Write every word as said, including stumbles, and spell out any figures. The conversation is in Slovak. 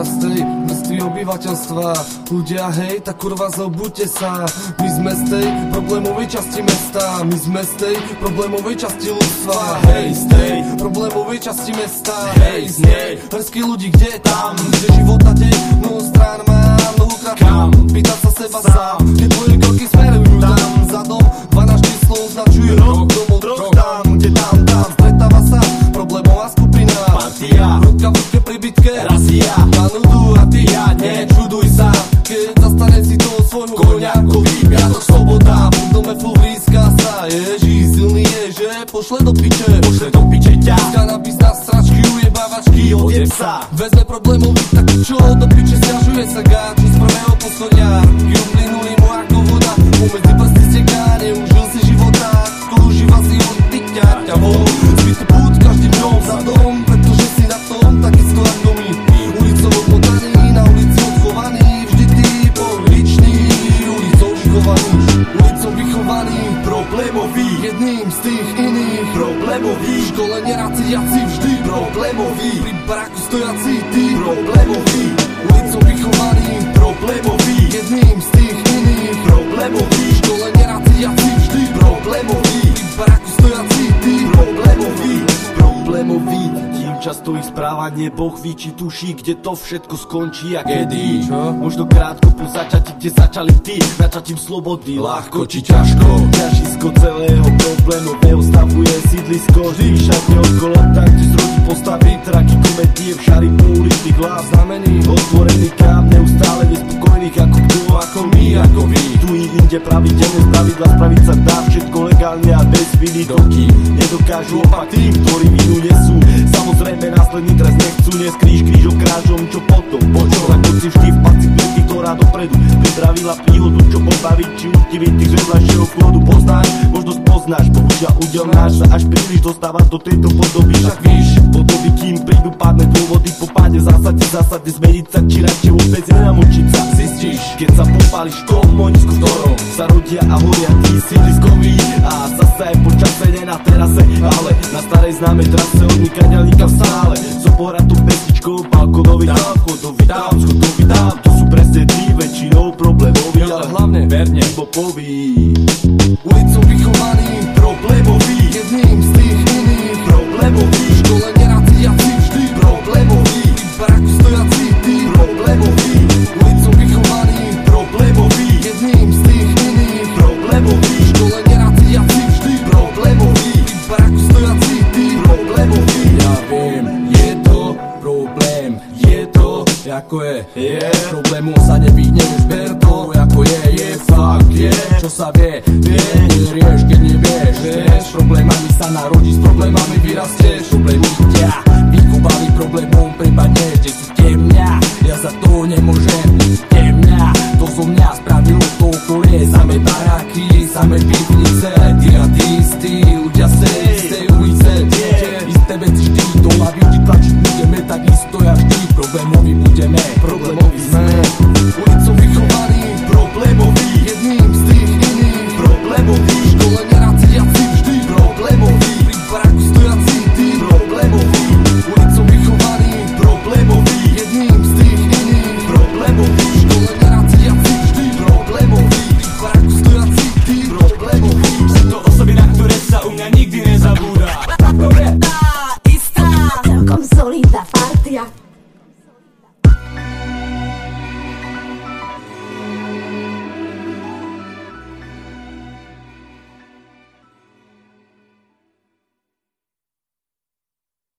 ľudia z tej vrstvy obyvateľstva. Ľudia, hej, tak kurva zobuďte sa. My sme z tej problémovej časti mesta. My sme z tej problémovej časti ľudstva. Hej, z tej problémovej časti mesta. Hej, z nej hrsky ľudí, kde je tam, kde život na tej mnoho strán má, mnohokrát kam. Pýtať sa seba sám, keď tvoje kroky smerujú tam. Zadom dvanásť číslo označuje rok, domov rok tam, kde tam, tam stretáva sa problémová skupina. Partia, ruka v ruke pri bitke, razia na nudu a ty ja nečuduj sa, keď zastane si toho svojmu koňaku. Viatok sloboda, v dome fú blízka sa. Ježíš silný je, že pošle do piče, pošle do piče ťa. Kanabis na stračky, ujebávačky, odjeb sa. Vezme problémov, tak čo do piče stiažuje sa gáču z prvého poschodia. Ruky uplynuli mu ako voda, pomedzi prsty steká, neužil si života, ako užíva si on tyťa ťavou. Zbytý pút každým dňom za dom, pretože si na tom takisto ako my. Ulicou odmotaný, na ulici odchovaný, vždy ty pohličný, ulicou vychovaný, ulicou vychovaný, problémový, jedným z tých iných, problémový, v škole neraciaci vždy problémový, pri baráku stojaci ty problémový, ulicou vychovaný, problémový, jedným z tých iných, problémový, v škole neraciaci vždy problémový, pri baráku stojaci ty problémový, problémový. Často ich správanie, Boh ví, či tuší, kde to všetko skončí a kedy. Čo? Možno krátko po začati, kde začali ty, začatím slobody, ľahko či ťažko. Ťažisko celého problémového stavu je sídlisko, vždy všade okolo, tak ti zrodí postaví traky, kometie, všary po uličných hlav, znamení, otvorený krám, neustále nespokojných ako kto, ako my, ako vy. Tu i inde pravidelné spravidla, spraviť sa dá všetko legálne a bez viny, dokým nedokážu opak tým, ktorí vinu nesú. Samozrejme následný trest nechcú, neskríž krížom krážom, čo potom, počo, ako si vždy v paci plety, ktorá dopredu pripravila príhodu, čo pobaviť, či útivý tých žedlašieho chlodu poznáš, možno spoznáš, bohužiaľ údel náš sa až príliš dostáva do tejto podoby, však víš, podoby, kým prídu pádne dôvody, po páde zásade, zásade zmeniť sa, či radšej vôbec nenamočiť sa, zistíš, keď sa popáliš v tom moňsku, v ktorom sa rodia a horia tí sídliskový a zase po čase nie na terase, ale na starej známej trase od nikaďalníka v sále, so pohratou pesničkou, balkonový tam, chodový tam, schodový tam, to sú presne tí väčšinou problémoví, ale hlavne verne popoví. Ulicou vychovaný, problémový, jedným z tých iných, problémový, v škole neraciaci vždy problémový, v baráku stojaci ty problémový, ulicou vychovaný, problémový, jedným z tých iných, problémový, v škole neraciaci vždy problémový, v baráku stojaci ty problémový. Ja viem, je to problém, je to, ako je, je